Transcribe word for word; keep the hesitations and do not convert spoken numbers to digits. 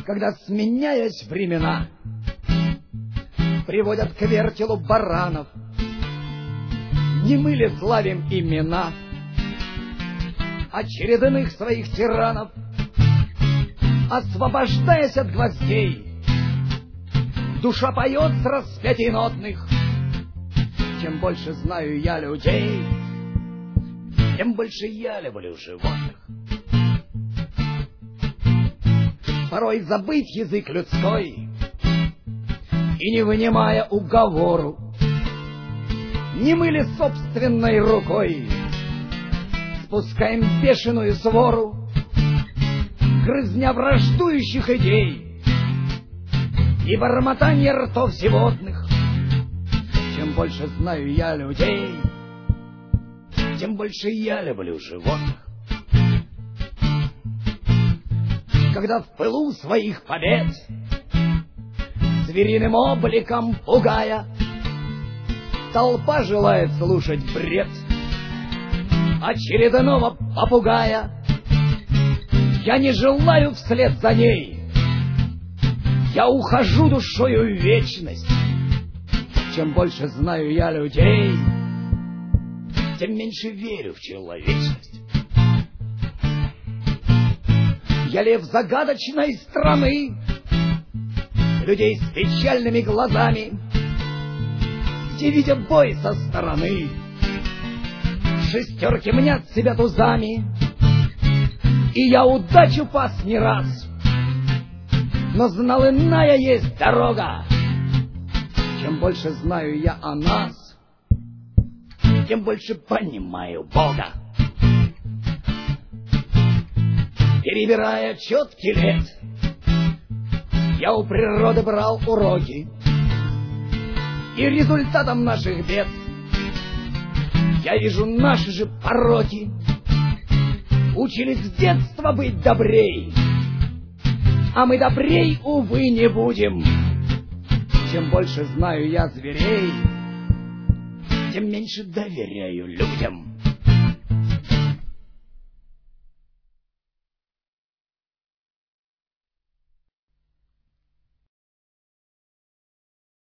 Когда, сменяясь времена, приводят к вертелу баранов, не мы ли славим имена очередных своих тиранов, освобождаясь от гвоздей, душа поет с распятий нотных. Чем больше знаю я людей, тем больше я люблю животных. Порой забыть язык людской и, не вынимая уговору, не мы ли собственной рукой спускаем бешеную свору, грызня враждующих идей и бормотанье ртов животных. Чем больше знаю я людей, тем больше я люблю животных. Когда в пылу своих побед, звериным обликом пугая, толпа желает слушать бред очередного попугая, я не желаю вслед за ней, я ухожу душою в вечность. Чем больше знаю я людей, тем меньше верю в человечность. Я лев загадочной страны, людей с печальными глазами, где, видя бой со стороны, шестерки мнят себя тузами. И я удачу пас не раз, но знал, иная есть дорога. Чем больше знаю я о нас, тем больше понимаю Бога. Перебирая четки лет, я у природы брал уроки, и результатом наших бед я вижу наши же пороки. Учились с детства быть добрей, а мы добрей, увы, не будем. Чем больше знаю я зверей, тем меньше доверяю людям.